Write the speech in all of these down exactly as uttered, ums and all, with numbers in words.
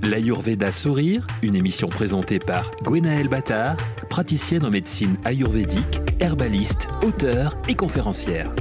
L'Ayurveda Sourire, une émission présentée par Gwenaëlle Battard, praticienne en médecine ayurvédique, herbaliste, auteure et conférencière.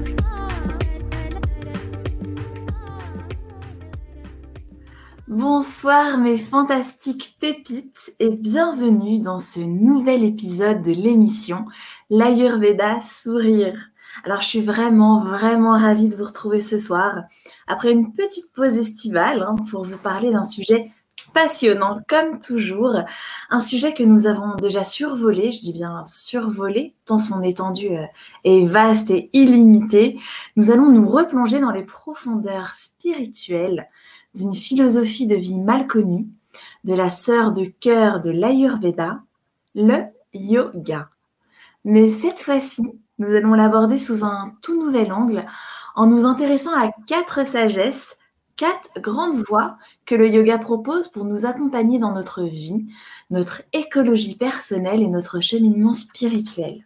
Bonsoir mes fantastiques pépites et bienvenue dans ce nouvel épisode de l'émission L'Ayurveda Sourire. Alors je suis vraiment vraiment ravie de vous retrouver ce soir après une petite pause estivale hein, pour vous parler d'un sujet passionnant comme toujours, un sujet que nous avons déjà survolé, je dis bien survolé, tant son étendue est vaste et illimitée. Nous allons nous replonger dans les profondeurs spirituelles d'une philosophie de vie mal connue, de la sœur de cœur de l'Ayurveda, le yoga. Mais cette fois-ci, nous allons l'aborder sous un tout nouvel angle en nous intéressant à quatre sagesses, quatre grandes voies que le yoga propose pour nous accompagner dans notre vie, notre écologie personnelle et notre cheminement spirituel.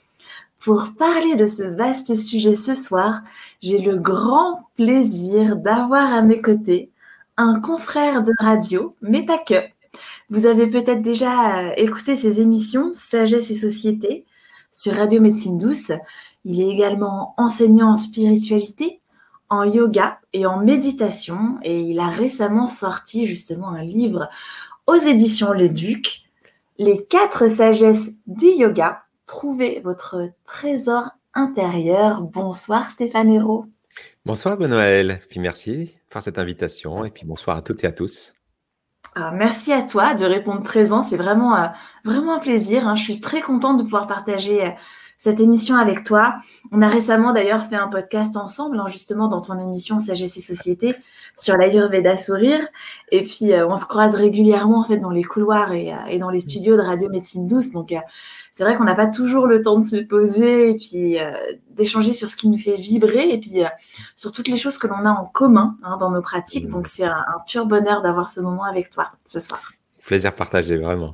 Pour parler de ce vaste sujet ce soir, j'ai le grand plaisir d'avoir à mes côtés un confrère de radio, mais pas que. Vous avez peut-être déjà écouté ses émissions Sagesse et Société sur Radio Médecine Douce. Il est également enseignant en spiritualité, en yoga et en méditation. Et il a récemment sorti justement un livre aux éditions Le Duc, Les quatre sagesses du yoga. Trouvez votre trésor intérieur. Bonsoir Stéphane Hérault. Bonsoir Gwenaëlle, puis merci pour cette invitation et puis bonsoir à toutes et à tous. Alors, merci à toi de répondre présent, c'est vraiment, euh, vraiment un plaisir. Hein. Je suis très contente de pouvoir partager euh, cette émission avec toi. On a récemment d'ailleurs fait un podcast ensemble, hein, justement dans ton émission Sagesse et Société sur l'Ayurveda Sourire. Et puis euh, on se croise régulièrement en fait dans les couloirs et, euh, et dans les studios de Radio Médecine Douce. Donc euh, c'est vrai qu'on n'a pas toujours le temps de se poser et puis euh, d'échanger sur ce qui nous fait vibrer et puis euh, sur toutes les choses que l'on a en commun hein, dans nos pratiques. Donc c'est un, un pur bonheur d'avoir ce moment avec toi ce soir. Plaisir partagé, vraiment.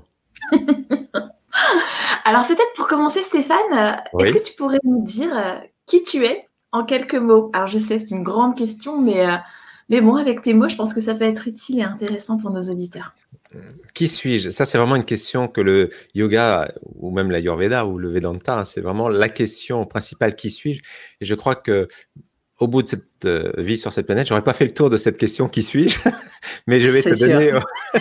Alors peut-être pour commencer Stéphane, euh, oui. Est-ce que tu pourrais nous dire euh, qui tu es en quelques mots? Alors je sais, c'est une grande question, mais, euh, mais bon, avec tes mots, je pense que ça peut être utile et intéressant pour nos auditeurs. Qui suis-je? Ça, c'est vraiment une question que le yoga, ou même l'Ayurveda, ou le Vedanta, hein, c'est vraiment la question principale, qui suis-je? Et je crois que au bout de cette euh, vie sur cette planète, j'aurais pas fait le tour de cette question, qui suis-je? Mais je vais c'est te sûr. donner...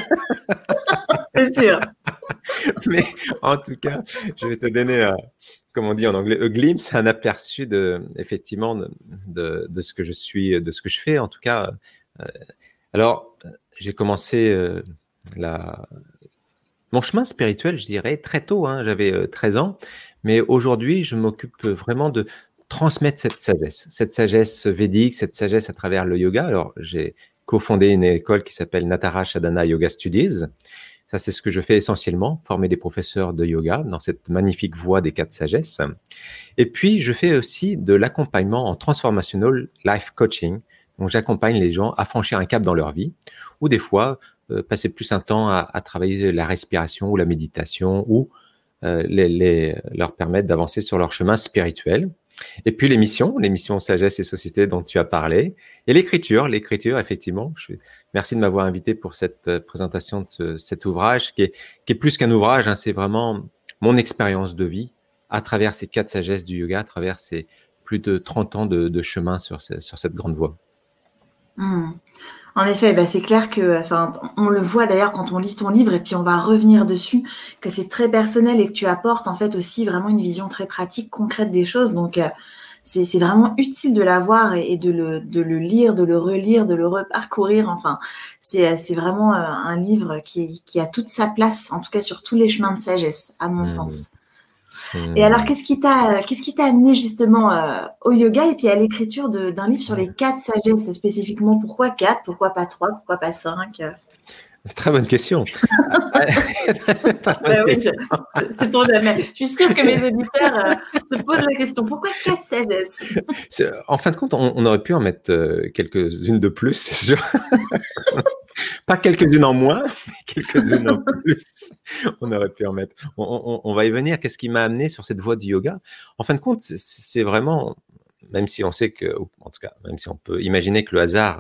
c'est sûr. Mais en tout cas, je vais te donner, euh, comme on dit en anglais, a glimpse, un aperçu de, effectivement, de, de, de ce que je suis, de ce que je fais, en tout cas. Euh, alors, j'ai commencé euh, la... mon chemin spirituel, je dirais, très tôt, hein, j'avais euh, treize ans, mais aujourd'hui, je m'occupe vraiment de transmettre cette sagesse, cette sagesse védique, cette sagesse à travers le yoga. Alors, j'ai cofondé une école qui s'appelle Nataraja Sadhana Yoga Studies. Ça, c'est ce que je fais essentiellement, former des professeurs de yoga dans cette magnifique voie des quatre sagesses. Et puis, je fais aussi de l'accompagnement en transformational life coaching. Donc, j'accompagne les gens à franchir un cap dans leur vie, ou des fois, euh, passer plus un temps à, à travailler la respiration ou la méditation, ou euh, les, les, leur permettre d'avancer sur leur chemin spirituel. Et puis l'émission, l'émission Sagesse et Société dont tu as parlé, et l'écriture, l'écriture effectivement. Je, merci de m'avoir invité pour cette euh, présentation de ce, cet ouvrage qui est, qui est plus qu'un ouvrage, hein, c'est vraiment mon expérience de vie à travers ces quatre sagesses du yoga, à travers ces plus de trente ans de, de chemin sur, ce, sur cette grande voie. Mmh. En effet, bah c'est clair que, enfin, on le voit d'ailleurs quand on lit ton livre et puis on va revenir dessus, que c'est très personnel et que tu apportes en fait aussi vraiment une vision très pratique, concrète des choses. Donc, euh, c'est, c'est vraiment utile de l'avoir et, et de, le, de le lire, de le relire, de le reparcourir. Enfin, c'est, c'est vraiment euh, un livre qui, qui a toute sa place, en tout cas sur tous les chemins de sagesse, à mon mmh. sens. Mmh. Et alors, qu'est-ce qui t'a, qu'est-ce qui t'a amené justement euh, au yoga et puis à l'écriture de, d'un livre sur les quatre sagesses spécifiquement? Pourquoi quatre? Pourquoi pas trois? Pourquoi pas cinq? Très bonne question. Ben oui, sait-on jamais. Je suis sûre que mes auditeurs euh, se posent la question. Pourquoi quatre sagesses? C'est, en fin de compte, on, on aurait pu en mettre euh, quelques-unes de plus, c'est sûr. Pas quelques-unes en moins, mais quelques-unes en plus. On aurait pu en mettre. On, on, on va y venir. Qu'est-ce qui m'a amené sur cette voie du yoga? En fin de compte, c'est, c'est vraiment, même si on sait que, en tout cas, même si on peut imaginer que le hasard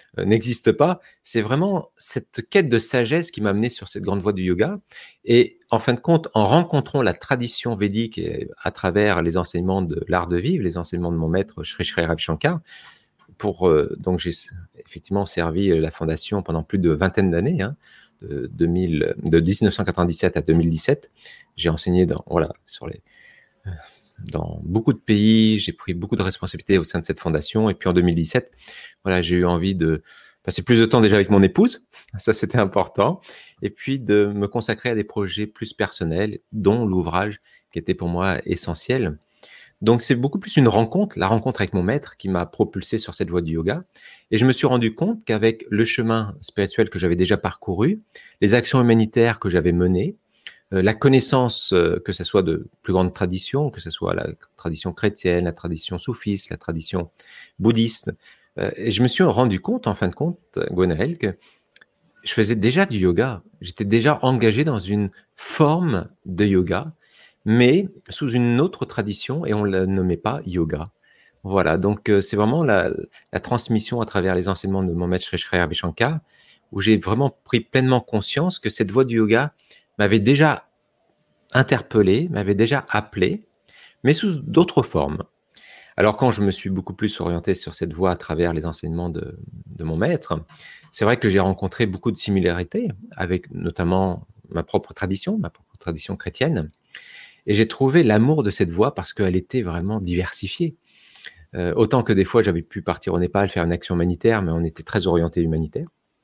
euh, n'existe pas. C'est vraiment cette quête de sagesse qui m'a amené sur cette grande voie du yoga. Et en fin de compte, en rencontrant la tradition védique et à travers les enseignements de l'art de vivre, les enseignements de mon maître Sri Sri Ravi Shankar, pour, euh, donc j'ai effectivement servi la fondation pendant plus de vingtaine d'années, hein, de, deux mille, de dix-neuf cent quatre-vingt-dix-sept à deux mille dix-sept. J'ai enseigné dans, voilà, sur les... Euh, dans beaucoup de pays, j'ai pris beaucoup de responsabilités au sein de cette fondation. Et puis en deux mille dix-sept, voilà, j'ai eu envie de passer plus de temps déjà avec mon épouse, ça c'était important, et puis de me consacrer à des projets plus personnels, dont l'ouvrage qui était pour moi essentiel. Donc c'est beaucoup plus une rencontre, la rencontre avec mon maître qui m'a propulsé sur cette voie du yoga. Et je me suis rendu compte qu'avec le chemin spirituel que j'avais déjà parcouru, les actions humanitaires que j'avais menées, Euh, la connaissance, euh, que ce soit de plus grandes traditions, que ce soit la tradition chrétienne, la tradition soufiste, la tradition bouddhiste. Euh, et je me suis rendu compte, en fin de compte, Gwenaëlle, que je faisais déjà du yoga. J'étais déjà engagé dans une forme de yoga, mais sous une autre tradition, et on ne la nommait pas yoga. Voilà, donc euh, c'est vraiment la, la transmission à travers les enseignements de mon maître Sri Sri Ravi Shankar, où j'ai vraiment pris pleinement conscience que cette voie du yoga m'avait déjà interpellé, m'avait déjà appelé, mais sous d'autres formes. Alors quand je me suis beaucoup plus orienté sur cette voie à travers les enseignements de, de mon maître, c'est vrai que j'ai rencontré beaucoup de similarités avec notamment ma propre tradition, ma propre tradition chrétienne, et j'ai trouvé l'amour de cette voie parce qu'elle était vraiment diversifiée. Euh, autant que des fois j'avais pu partir au Népal faire une action humanitaire, mais on était très orienté humanitaire.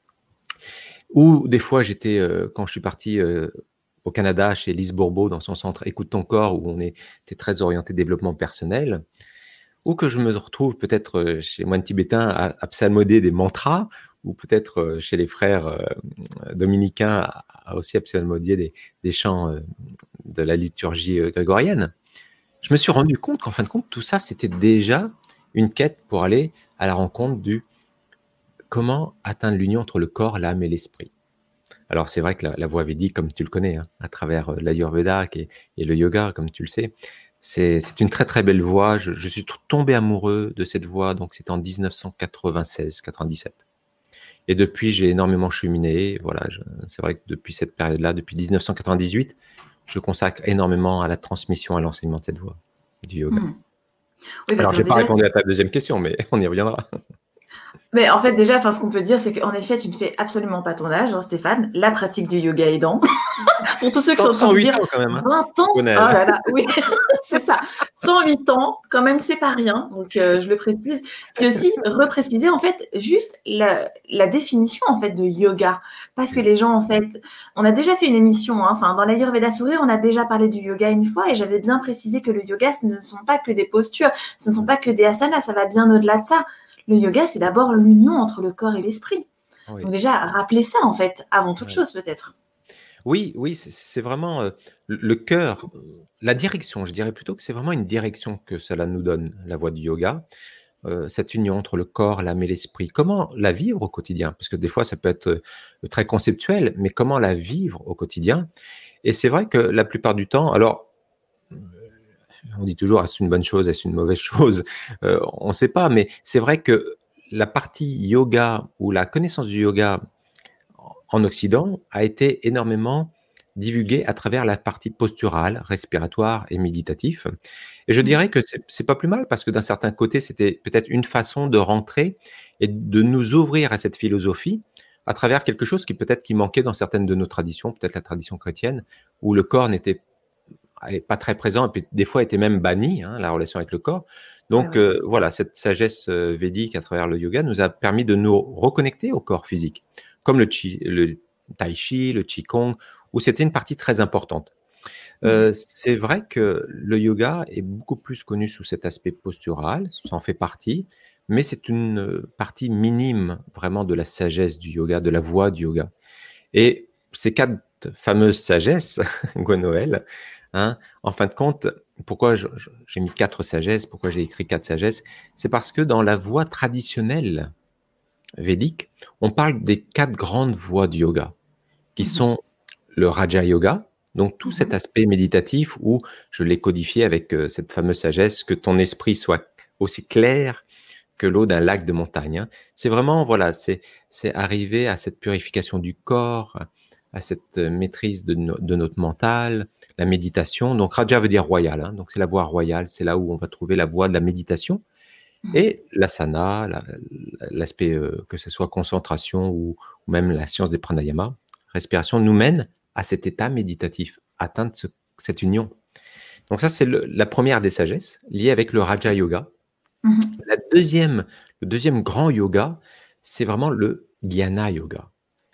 Ou des fois, j'étais, euh, quand je suis parti euh, au Canada, chez Lise Bourbeau, dans son centre Écoute ton corps, où on était très orienté développement personnel, ou que je me retrouve peut-être euh, chez moines tibétains à, à psalmoder des mantras, ou peut-être euh, chez les frères euh, dominicains à, à aussi à psalmodier des, des chants euh, de la liturgie euh, grégorienne. Je me suis rendu compte qu'en fin de compte, tout ça, c'était déjà une quête pour aller à la rencontre du comment atteindre l'union entre le corps, l'âme et l'esprit. Alors c'est vrai que la, la voie védique, comme tu le connais, hein, à travers euh, l'Ayurveda et, et le yoga, comme tu le sais, c'est, c'est une très très belle voie. Je, je suis tombé amoureux de cette voie, donc c'est en dix-neuf cent quatre-vingt-seize quatre-vingt-dix-sept. Et depuis, j'ai énormément cheminé. Voilà, je, c'est vrai que depuis cette période-là, depuis dix-neuf cent quatre-vingt-dix-huit, je consacre énormément à la transmission, à l'enseignement de cette voie du yoga. Mmh. Oui, alors, je n'ai pas répondu c'est... à ta deuxième question, mais on y reviendra. Mais en fait, déjà, enfin, ce qu'on peut dire, c'est qu'en effet, tu ne fais absolument pas ton âge, hein, Stéphane. La pratique du yoga aidant. Pour tous ceux qui sont en train de dire ans quand même, hein. vingt ans. Oh là là, oui, c'est ça. cent huit ans, quand même, c'est pas rien. Donc, euh, je le précise. Puis aussi, repréciser, en fait, juste la, la définition, en fait, de yoga. Parce que les gens, en fait, on a déjà fait une émission, hein, enfin, dans l'Ayurveda Sourire, on a déjà parlé du yoga une fois et j'avais bien précisé que le yoga, ce ne sont pas que des postures, ce ne sont pas que des asanas, ça va bien au-delà de ça. Le yoga, c'est d'abord l'union entre le corps et l'esprit. Oui. Donc déjà, rappelez ça, en fait, avant toute oui. chose, peut-être. Oui, oui, c'est, c'est vraiment euh, le cœur, la direction. Je dirais plutôt que c'est vraiment une direction que cela nous donne, la voie du yoga. Euh, cette union entre le corps, l'âme et l'esprit. Comment la vivre au quotidien ? Parce que des fois, ça peut être euh, très conceptuel, mais comment la vivre au quotidien ? Et c'est vrai que la plupart du temps, alors, on dit toujours, est-ce une bonne chose, est-ce une mauvaise chose ? euh, On ne sait pas, mais c'est vrai que la partie yoga ou la connaissance du yoga en Occident a été énormément divulguée à travers la partie posturale, respiratoire et méditatif. Et je dirais que c'est, c'est pas plus mal parce que d'un certain côté, c'était peut-être une façon de rentrer et de nous ouvrir à cette philosophie à travers quelque chose qui peut-être qui manquait dans certaines de nos traditions, peut-être la tradition chrétienne, où le corps n'était pas très présent et puis des fois était même banni, hein, la relation avec le corps. Donc ouais, ouais. Euh, voilà, cette sagesse euh, védique à travers le yoga nous a permis de nous reconnecter au corps physique, comme le, chi, le tai chi, le qigong, où c'était une partie très importante. Euh, mmh. C'est vrai que le yoga est beaucoup plus connu sous cet aspect postural, ça en fait partie, mais c'est une partie minime vraiment de la sagesse du yoga, de la voie du yoga. Et ces quatre fameuses sagesses, Gwenaëlle, hein, en fin de compte, pourquoi je, je, j'ai mis quatre sagesses, pourquoi j'ai écrit quatre sagesses, c'est parce que dans la voie traditionnelle védique, on parle des quatre grandes voies du yoga, qui mmh. sont le Raja Yoga, donc tout mmh. cet aspect méditatif où je l'ai codifié avec euh, cette fameuse sagesse, que ton esprit soit aussi clair que l'eau d'un lac de montagne. Hein. C'est vraiment, voilà, c'est, c'est arriver à cette purification du corps, à cette maîtrise de, no- de notre mental, la méditation. Donc, Raja veut dire royal. Hein. Donc, c'est la voie royale. C'est là où on va trouver la voie de la méditation. Et l'asana, la, l'aspect euh, que ce soit concentration ou, ou même la science des pranayama, respiration, nous mène à cet état méditatif, atteindre ce, cette union. Donc ça, c'est le, la première des sagesses, liée avec le Raja Yoga. Mhm. La deuxième, le deuxième grand yoga, c'est vraiment le Jnana Yoga.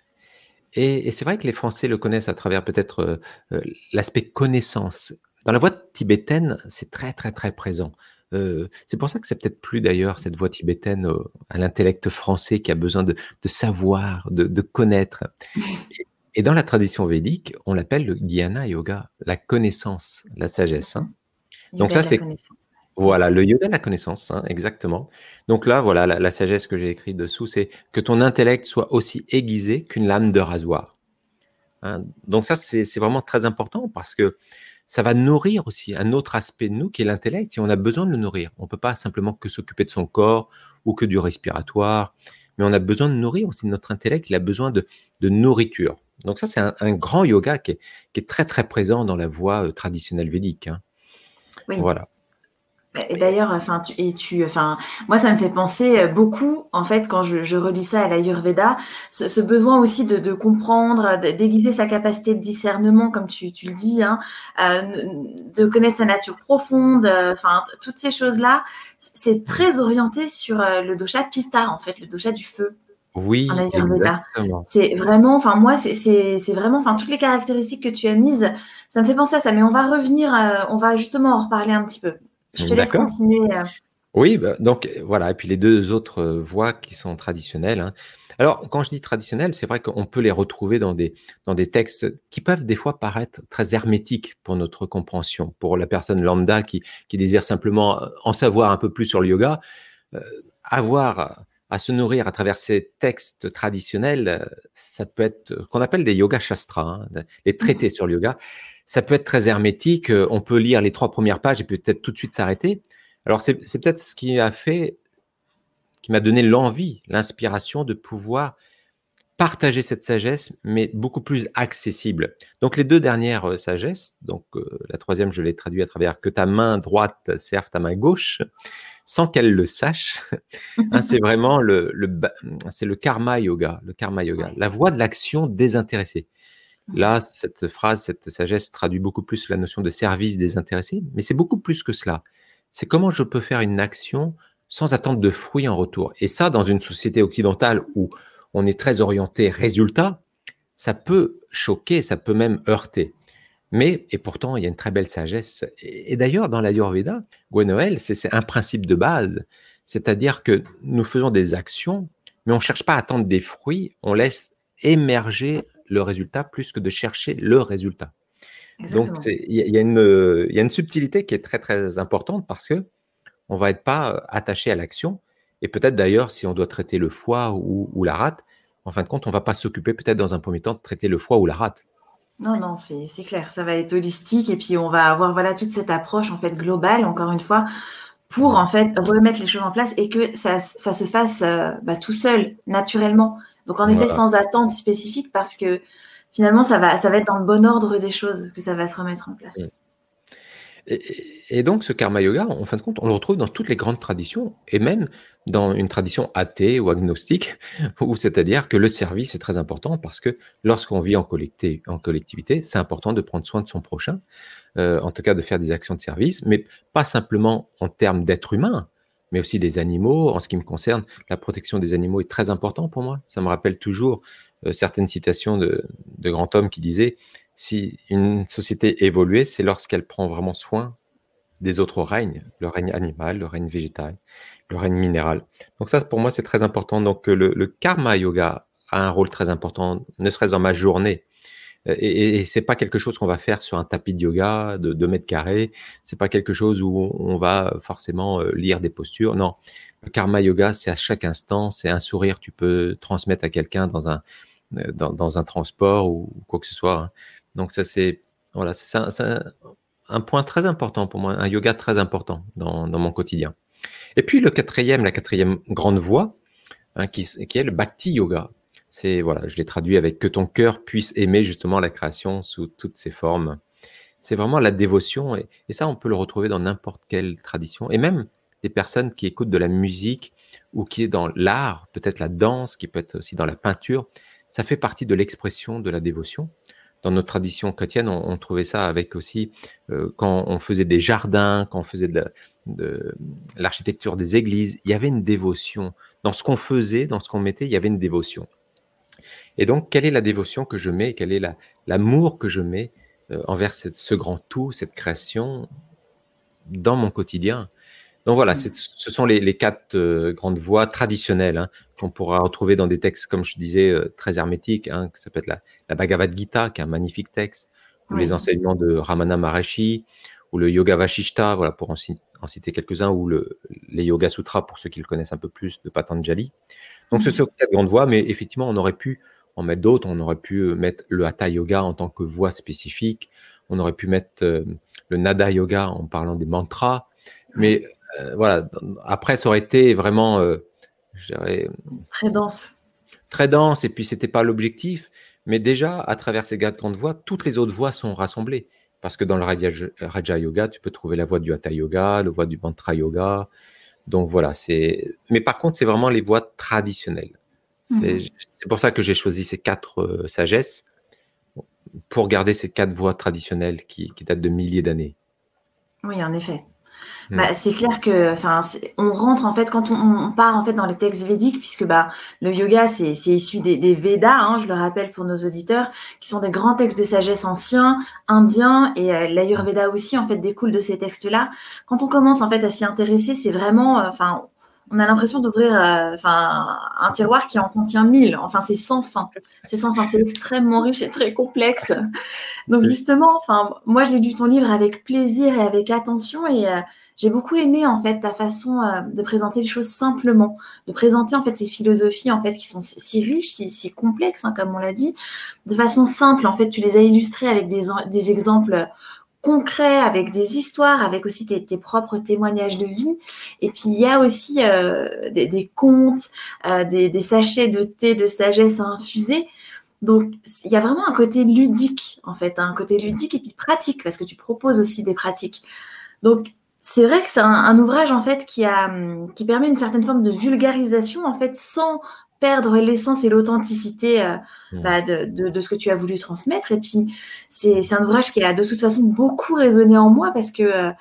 Et, et c'est vrai que les Français le connaissent à travers peut-être euh, euh, l'aspect connaissance. Dans la voie tibétaine, c'est très, très, très présent. Euh, c'est pour ça que c'est peut-être plus d'ailleurs cette voie tibétaine euh, à l'intellect français qui a besoin de, de savoir, de, de connaître. Et, et dans la tradition védique, on l'appelle le Jnana Yoga, la connaissance, la sagesse. Hein. Donc Yoga ça, de la c'est connaissance. voilà, le yoga de la connaissance, hein, exactement. Donc là, voilà, la, la sagesse que j'ai écrite dessous, c'est que ton intellect soit aussi aiguisé qu'une lame de rasoir. Hein. Donc ça, c'est, c'est vraiment très important parce que ça va nourrir aussi un autre aspect de nous qui est l'intellect et on a besoin de le nourrir. On ne peut pas simplement que s'occuper de son corps ou que du respiratoire, mais on a besoin de nourrir aussi notre intellect, il a besoin de, de nourriture. Donc ça, c'est un, un grand yoga qui est, qui est très, très présent dans la voie euh, traditionnelle védique. Hein. Oui. Voilà. Et d'ailleurs, enfin, tu, et tu, enfin, moi, ça me fait penser beaucoup, en fait, quand je, je relis ça à l'Ayurveda, ce, ce besoin aussi de, de comprendre, d'aiguiser sa capacité de discernement, comme tu, tu le dis, hein, euh, de connaître sa nature profonde, enfin, euh, toutes ces choses-là, c'est très orienté sur euh, le dosha Pitta, en fait, le dosha du feu. Oui, En Ayurveda. exactement. C'est vraiment, enfin, moi, c'est, c'est, c'est vraiment, enfin, toutes les caractéristiques que tu as mises, ça me fait penser à ça, mais on va revenir, euh, on va justement en reparler un petit peu. Je te laisse D'accord. continuer. Oui, bah, donc voilà, et puis les deux autres euh, voies qui sont traditionnelles. Hein. Alors, quand je dis traditionnelles, c'est vrai qu'on peut les retrouver dans des, dans des textes qui peuvent des fois paraître très hermétiques pour notre compréhension. Pour la personne lambda qui, qui désire simplement en savoir un peu plus sur le yoga, euh, avoir à se nourrir à travers ces textes traditionnels, euh, ça peut être, qu'on appelle des yoga shastras, hein, les traités sur le yoga, ça peut être très hermétique. euh, On peut lire les trois premières pages et peut-être tout de suite s'arrêter. Alors, c'est, c'est peut-être ce qui a fait, qui m'a donné l'envie, l'inspiration de pouvoir partager cette sagesse, mais beaucoup plus accessible. Donc, les deux dernières euh, sagesses, donc euh, la troisième, je l'ai traduit à travers que ta main droite serve ta main gauche, sans qu'elle le sache. Hein, c'est vraiment le, le, c'est le karma yoga, le karma yoga, la voie de l'action désintéressée. Là, cette phrase, cette sagesse traduit beaucoup plus la notion de service désintéressé, mais c'est beaucoup plus que cela. C'est comment je peux faire une action sans attendre de fruits en retour. Et ça, dans une société occidentale où on est très orienté résultat, ça peut choquer, ça peut même heurter. Mais, et pourtant, il y a une très belle sagesse. Et, et d'ailleurs, dans l'Ayurveda, Gwenaël, c'est, c'est un principe de base. C'est-à-dire que nous faisons des actions, mais on ne cherche pas à attendre des fruits, on laisse émerger le résultat plus que de chercher le résultat. Exactement. Donc, il y, y, a une, y a une subtilité qui est très, très importante parce que on va être pas attaché à l'action. Et peut-être d'ailleurs, si on doit traiter le foie ou, ou la rate, en fin de compte, on va pas s'occuper peut-être dans un premier temps de traiter le foie ou la rate. Non, non, c'est, c'est clair. Ça va être holistique et puis on va avoir voilà toute cette approche en fait globale, encore une fois, pour en fait remettre les choses en place et que ça, ça se fasse euh, bah, tout seul, naturellement. Donc en effet, Voilà. sans attente spécifique parce que finalement, ça va, ça va être dans le bon ordre des choses que ça va se remettre en place. Et, et donc, ce karma yoga, en fin de compte, on le retrouve dans toutes les grandes traditions et même dans une tradition athée ou agnostique, où c'est-à-dire que le service est très important parce que lorsqu'on vit en, collecté, en collectivité, c'est important de prendre soin de son prochain, euh, en tout cas de faire des actions de service, mais pas simplement en termes d'être humain, mais aussi des animaux. En ce qui me concerne, la protection des animaux est très importante pour moi. Ça me rappelle toujours euh, certaines citations de, de grands hommes qui disaient « Si une société évoluée, c'est lorsqu'elle prend vraiment soin des autres règnes, le règne animal, le règne végétal, le règne minéral. » Donc ça, pour moi, c'est très important. Donc le, le karma yoga a un rôle très important, ne serait-ce dans ma journée. Et, et, et c'est pas quelque chose qu'on va faire sur un tapis de yoga de deux mètres carrés. C'est pas quelque chose où on va forcément lire des postures. Non, le karma yoga, c'est à chaque instant. C'est un sourire que tu peux transmettre à quelqu'un dans un dans, dans un transport ou quoi que ce soit. Donc ça, c'est voilà, c'est un, c'est un, un point très important pour moi, un yoga très important dans, dans mon quotidien. Et puis le quatrième, la quatrième grande voie, hein, qui, qui est le Bhakti Yoga. C'est, voilà, je l'ai traduit avec que ton cœur puisse aimer justement la création sous toutes ses formes. C'est vraiment la dévotion, et, et ça, on peut le retrouver dans n'importe quelle tradition, et même des personnes qui écoutent de la musique ou qui est dans l'art, peut-être la danse, qui peut être aussi dans la peinture, ça fait partie de l'expression de la dévotion. Dans notre tradition chrétienne, on, on trouvait ça avec aussi, euh, quand on faisait des jardins, quand on faisait de, la, de l'architecture des églises, il y avait une dévotion. Dans ce qu'on faisait, dans ce qu'on mettait, il y avait une dévotion. Et donc, quelle est la dévotion que je mets, quel est la, l'amour que je mets euh, envers cette, ce grand tout, cette création, dans mon quotidien? Donc voilà, c'est, ce sont les, les quatre euh, grandes voies traditionnelles, hein, qu'on pourra retrouver dans des textes, comme je disais, euh, très hermétiques, hein, que ça peut être la, la Bhagavad Gita, qui est un magnifique texte, ou oui. les enseignements de Ramana Maharshi, ou le Yoga Vashishta, voilà, pour en, en citer quelques-uns, ou le, les Yoga Sutras, pour ceux qui le connaissent un peu plus, de Patanjali. Donc mmh. ce sont quatre grandes voies, mais effectivement, on aurait pu en mettre d'autres. On aurait pu mettre le Hatha Yoga en tant que voie spécifique, on aurait pu mettre euh, le Nada Yoga en parlant des mantras, mais Euh, voilà. Après, ça aurait été vraiment, euh, je dirais, très dense. Très dense, et puis c'était pas l'objectif. Mais déjà, à travers ces quatre grandes voies, toutes les autres voies sont rassemblées. Parce que dans le Raja, Raja Yoga, tu peux trouver la voie du Hatha Yoga, la voie du Mantra Yoga. Donc voilà, c'est. Mais par contre, c'est vraiment les voies traditionnelles. C'est, mmh. c'est pour ça que j'ai choisi ces quatre euh, sagesses, pour garder ces quatre voies traditionnelles qui, qui datent de milliers d'années. Oui, en effet. Bah, c'est clair que, enfin, on rentre en fait quand on, on part en fait dans les textes védiques, puisque bah le yoga c'est, c'est issu des, des Védas, hein, je le rappelle pour nos auditeurs, qui sont des grands textes de sagesse anciens, indiens, et euh, l'Ayurveda aussi en fait découle de ces textes-là. Quand on commence en fait à s'y intéresser, c'est vraiment, enfin, euh, on a l'impression d'ouvrir, enfin, euh, un tiroir qui en contient mille. Enfin, c'est sans fin. C'est sans fin. C'est extrêmement riche et très complexe. Donc justement, enfin, moi j'ai lu ton livre avec plaisir et avec attention, et euh, j'ai beaucoup aimé en fait ta façon euh, de présenter les choses simplement, de présenter en fait ces philosophies en fait qui sont si, si riches, si, si complexes, hein, comme on l'a dit, de façon simple. En fait, tu les as illustrées avec des, des exemples concrets, avec des histoires, avec aussi tes, tes propres témoignages de vie. Et puis il y a aussi euh, des, des contes, euh, des, des sachets de thé de sagesse à infuser. Donc, il y a vraiment un côté ludique, en fait, un côté ludique et puis pratique, parce que tu proposes aussi des pratiques. Donc, c'est vrai que c'est un, un ouvrage, en fait, qui, a, qui permet une certaine forme de vulgarisation, en fait, sans perdre l'essence et l'authenticité euh, mmh. bah, de, de, de ce que tu as voulu transmettre. Et puis, c'est, c'est un ouvrage qui a de toute façon beaucoup résonné en moi, parce que euh,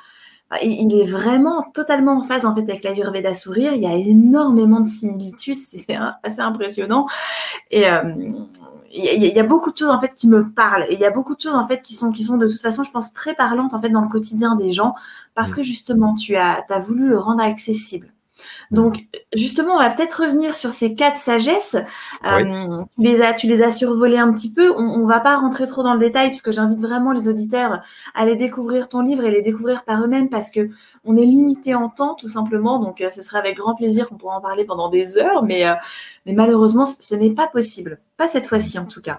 il est vraiment totalement en phase, en fait, avec l'Ayurveda Sourire. Il y a énormément de similitudes, c'est assez impressionnant. Et... Euh, Il y, a, il y a beaucoup de choses en fait qui me parlent, et il y a beaucoup de choses en fait qui sont qui sont de toute façon, je pense, très parlantes en fait dans le quotidien des gens, parce que justement tu as t'as voulu le rendre accessible. Donc justement, on va peut-être revenir sur ces quatre sagesses. Oui. Euh, tu les as tu les as survolées un petit peu. On, on va pas rentrer trop dans le détail, parce que j'invite vraiment les auditeurs à aller découvrir ton livre et les découvrir par eux-mêmes, parce que on est limité en temps, tout simplement. Donc euh, ce sera avec grand plaisir qu'on pourra en parler pendant des heures, mais euh, mais malheureusement ce n'est pas possible, pas cette fois-ci en tout cas.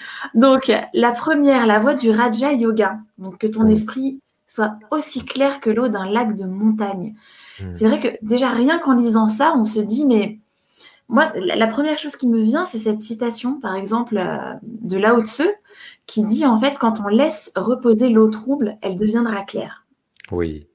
Donc la première, la voie du Raja Yoga, donc que ton esprit soit aussi clair que l'eau d'un lac de montagne. C'est vrai que déjà, rien qu'en lisant ça, on se dit, mais moi, la première chose qui me vient, c'est cette citation, par exemple, euh, de Lao Tse, qui dit, en fait, quand on laisse reposer l'eau trouble, elle deviendra claire. Oui,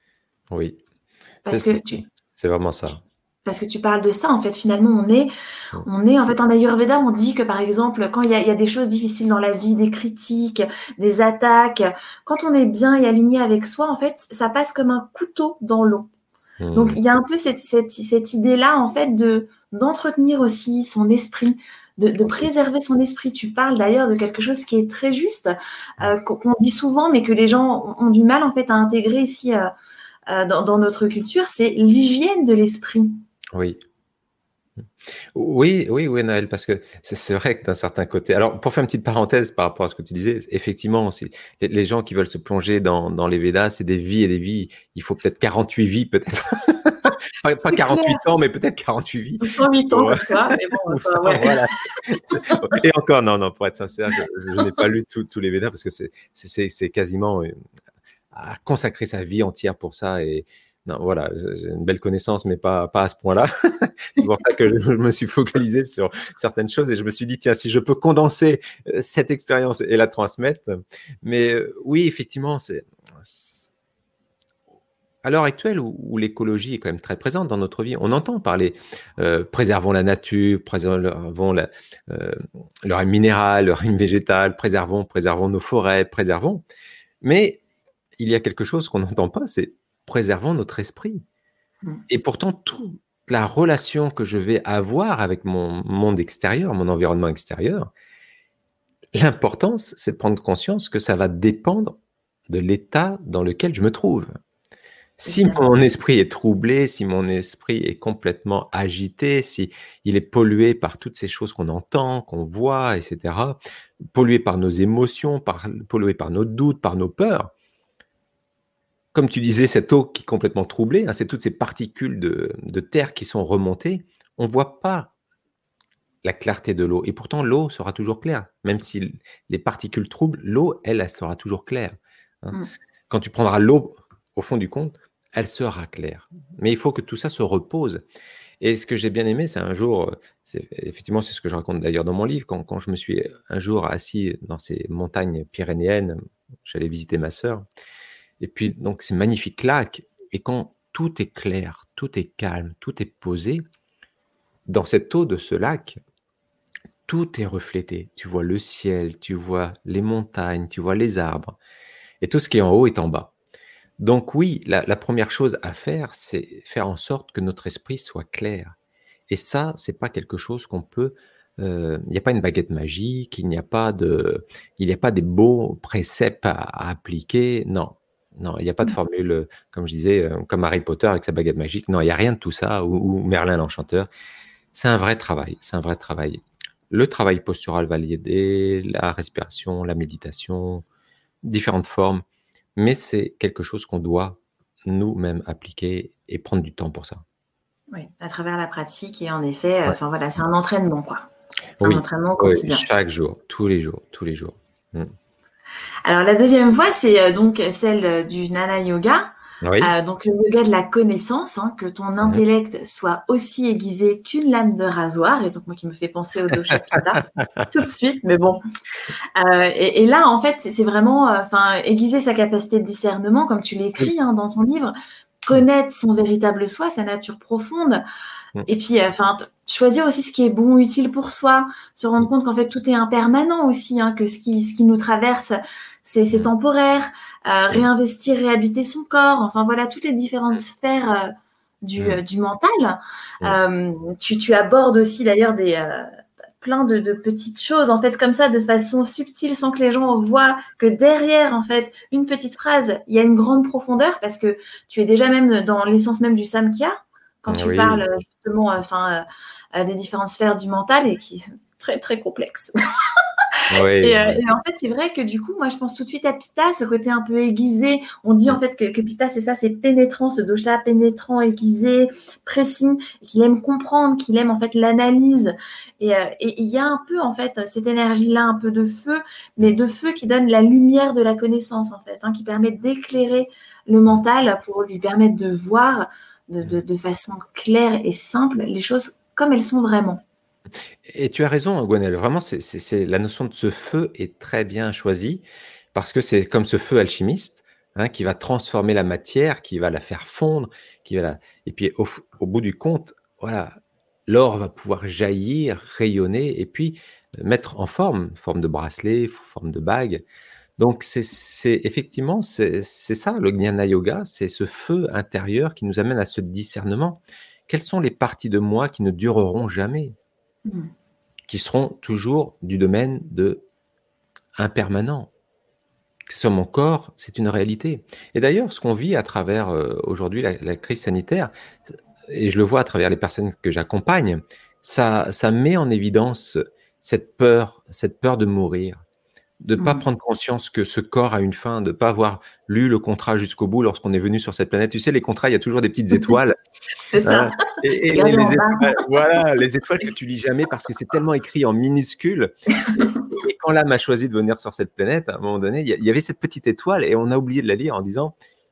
oui. Parce c'est, que c'est, tu, c'est vraiment ça. Parce que tu parles de ça, en fait, finalement, on est, on est, en fait, en Ayurveda, on dit que, par exemple, quand il y a, il y a des choses difficiles dans la vie, des critiques, des attaques, quand on est bien et aligné avec soi, en fait, ça passe comme un couteau dans l'eau. Donc, il y a un peu cette, cette, cette idée-là, en fait, de, d'entretenir aussi son esprit, de, de préserver son esprit. Tu parles d'ailleurs de quelque chose qui est très juste, euh, qu'on dit souvent, mais que les gens ont du mal, en fait, à intégrer ici euh, euh, dans, dans notre culture, c'est l'hygiène de l'esprit. Oui. Oui, oui, oui, Naël, parce que c'est, c'est vrai que d'un certain côté. Alors, pour faire une petite parenthèse par rapport à ce que tu disais, effectivement, c'est, les, les gens qui veulent se plonger dans, dans les Védas, c'est des vies et des vies. Il faut peut-être quarante-huit vies, peut-être. pas, pas quarante-huit ans, mais peut-être quarante-huit vies. Ou cent huit ans, ouais. Comme toi, mais bon, ça, ouais. Voilà. Et encore, non, non, pour être sincère, je, je n'ai pas lu tous les Védas, parce que c'est, c'est, c'est quasiment euh, à consacrer sa vie entière pour ça. Et Non, voilà, j'ai une belle connaissance, mais pas, pas à ce point-là. C'est pour ça que je, je me suis focalisé sur certaines choses et je me suis dit, tiens, si je peux condenser euh, cette expérience et la transmettre. Mais euh, oui, effectivement, c'est, c'est- à l'heure actuelle où, où l'écologie est quand même très présente dans notre vie, on entend parler, euh, préservons la nature, préservons la, euh, le règne minéral, le règne végétal, préservons, préservons nos forêts, préservons. Mais il y a quelque chose qu'on n'entend pas, c'est préservons notre esprit. Mm. Et pourtant, toute la relation que je vais avoir avec mon monde extérieur, mon environnement extérieur, l'importance, c'est de prendre conscience que ça va dépendre de l'état dans lequel je me trouve. Si Évidemment. mon esprit est troublé, si mon esprit est complètement agité, si il est pollué par toutes ces choses qu'on entend, qu'on voit, et cetera, pollué par nos émotions, par, pollué par nos doutes, par nos peurs, comme tu disais, cette eau qui est complètement troublée, hein, c'est toutes ces particules de, de terre qui sont remontées, on ne voit pas la clarté de l'eau. Et pourtant, l'eau sera toujours claire. Même si les particules troublent, l'eau, elle, elle sera toujours claire. Hein. Mm. Quand tu prendras l'eau au fond du compte, elle sera claire. Mais il faut que tout ça se repose. Et ce que j'ai bien aimé, c'est un jour, c'est, effectivement, c'est ce que je raconte d'ailleurs dans mon livre, quand, quand je me suis un jour assis dans ces montagnes pyrénéennes, j'allais visiter ma sœur, et puis donc ces magnifiques lacs, et quand tout est clair, tout est calme, tout est posé, dans cette eau de ce lac, tout est reflété. Tu vois le ciel, tu vois les montagnes, tu vois les arbres, et tout ce qui est en haut est en bas. Donc oui, la, la première chose à faire, c'est faire en sorte que notre esprit soit clair. Et ça, c'est pas quelque chose qu'on peut. euh, Il n'y a pas une baguette magique, il n'y a pas de, il n'y a pas des beaux préceptes à, à appliquer. Non, non, il n'y a pas de Mm. formule, euh, comme je disais, euh, comme Harry Potter avec sa baguette magique. Non, il n'y a rien de tout ça, ou, ou Merlin l'Enchanteur. C'est un vrai travail, c'est un vrai travail. Le travail postural va l'aider, la respiration, la méditation, différentes formes, mais c'est quelque chose qu'on doit nous-mêmes appliquer et prendre du temps pour ça. Oui, à travers la pratique et en effet, euh, Ouais. enfin voilà, c'est un entraînement quoi. C'est un Oui, entraînement au oui, quotidien. chaque jour, tous les jours, tous les jours. Mm. Alors la deuxième voie, c'est euh, donc celle euh, du Jnana Yoga. Oui. Euh, donc le yoga de la connaissance, hein, que ton Mhm. intellect soit aussi aiguisé qu'une lame de rasoir, et donc moi qui me fait penser au dosha pitta tout de suite, mais bon. Euh, et, et là, en fait, c'est vraiment, enfin, euh, aiguiser sa capacité de discernement, comme tu l'écris hein, dans ton livre, connaître son véritable soi, sa nature profonde, Mm. et puis, enfin, euh, choisir aussi ce qui est bon, utile pour soi, se rendre compte qu'en fait tout est impermanent aussi, hein, que ce qui, ce qui nous traverse, c'est, c'est temporaire. Euh, réinvestir, réhabiter son corps, enfin voilà, toutes les différentes sphères euh, du, Mm. euh, du mental. Mm. Euh, tu, tu abordes aussi d'ailleurs des, euh, plein de, de petites choses, en fait, comme ça, de façon subtile, sans que les gens voient que derrière, en fait, une petite phrase, il y a une grande profondeur, parce que tu es déjà même dans l'essence même du Samkhya, quand tu Oui. parles justement enfin, euh, des différentes sphères du mental, et qui est très, très complexe. Oui. Et, euh, et en fait, c'est vrai que du coup, moi, je pense tout de suite à Pitta, ce côté un peu aiguisé. On dit en fait que, que Pitta, c'est ça, c'est pénétrant, ce dosha pénétrant, aiguisé, précis, et qu'il aime comprendre, qu'il aime en fait l'analyse. Et euh, et il y a un peu en fait cette énergie-là, un peu de feu, mais de feu qui donne la lumière de la connaissance en fait, hein, qui permet d'éclairer le mental pour lui permettre de voir de, de, de façon claire et simple les choses comme elles sont vraiment. Et tu as raison, Gwenaëlle. Vraiment, c'est, c'est, c'est- la notion de ce feu est très bien choisie parce que c'est comme ce feu alchimiste hein, qui va transformer la matière, qui va la faire fondre, qui va la... et puis au, f- au bout du compte, voilà, l'or va pouvoir jaillir, rayonner et puis euh, mettre en forme, forme de bracelet, forme de bague. Donc c'est, c'est effectivement c'est, c'est ça le Jnana Yoga, c'est ce feu intérieur qui nous amène à ce discernement. Quelles sont les parties de moi qui ne dureront jamais? Mm. Qui seront toujours du domaine de impermanent. Que ce soit mon corps, c'est une réalité. Et d'ailleurs, ce qu'on vit à travers euh, aujourd'hui la, la crise sanitaire, et je le vois à travers les personnes que j'accompagne, ça, ça met en évidence cette peur, cette peur de mourir, de ne pas Mm. prendre conscience que ce corps a une fin, de ne pas avoir lu le contrat jusqu'au bout lorsqu'on est venu sur cette planète. Tu sais, les contrats, il y a toujours des petites étoiles. C'est ça. Hein, et, et- et Regardez les en bas. étoiles, voilà, les étoiles que tu lis jamais parce que c'est tellement écrit en minuscule. Et, et- et quand l'âme a choisi de venir sur cette planète, à un moment donné, il y, a- il y avait cette petite étoile et on a oublié de la lire en disant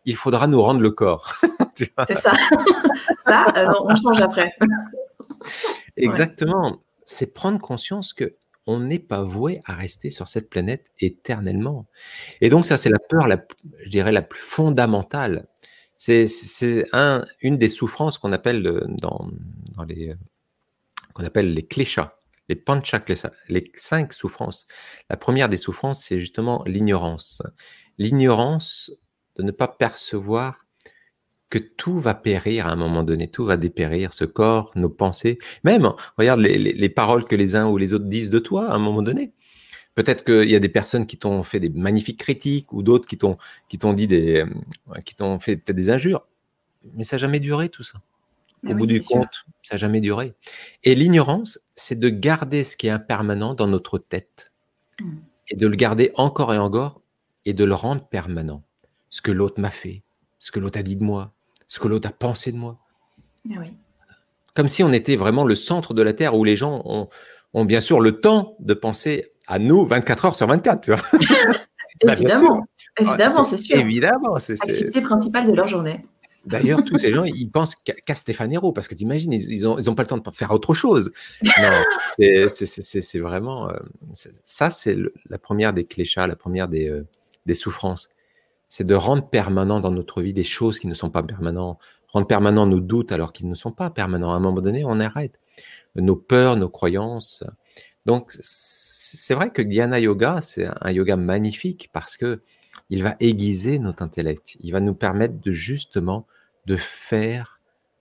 il faudra nous rendre le corps. C'est ça. Ça, euh, non, on change après. Exactement. Ouais. C'est prendre conscience que on n'est pas voué à rester sur cette planète éternellement. Et donc ça, c'est la peur, la, je dirais, la plus fondamentale. C'est, c'est un, une des souffrances qu'on appelle dans, dans les, qu'on appelle les kleshas, les pancha kleshas, les cinq souffrances. La première des souffrances, c'est justement l'ignorance. L'ignorance de ne pas percevoir que tout va périr à un moment donné, tout va dépérir, ce corps, nos pensées. Même, regarde les, les, les paroles que les uns ou les autres disent de toi à un moment donné. Peut-être qu'il y a des personnes qui t'ont fait des magnifiques critiques ou d'autres qui t'ont, qui t'ont dit des, qui t'ont fait peut-être des injures. Mais ça n'a jamais duré tout ça. Au oui, bout du compte, sûr. Ça n'a jamais duré. Et l'ignorance, c'est de garder ce qui est impermanent dans notre tête mmh. et de le garder encore et encore et de le rendre permanent. Ce que l'autre m'a fait, ce que l'autre a dit de moi, ce que l'autre a pensé de moi. Oui. Comme si on était vraiment le centre de la Terre où les gens ont, ont bien sûr le temps de penser à nous vingt-quatre heures sur vingt-quatre, tu vois. Évidemment, bah, évidemment, c'est, c'est sûr. Évidemment, c'est l'activité principale de leur journée. D'ailleurs, tous ces gens, ils pensent qu'à Stéphane Hérault, parce que t'imagines, ils, ils ont, ils ont pas le temps de faire autre chose. Non, c'est, c'est, c'est, c'est vraiment, euh, c'est, ça, c'est le, la première des kleshas, la première des, euh, des souffrances. C'est de rendre permanent dans notre vie des choses qui ne sont pas permanentes, rendre permanent nos doutes alors qu'ils ne sont pas permanents. À un moment donné, on arrête nos peurs, nos croyances. Donc, c'est vrai que Dhyana Yoga, c'est un yoga magnifique parce que il va aiguiser notre intellect. Il va nous permettre de justement de faire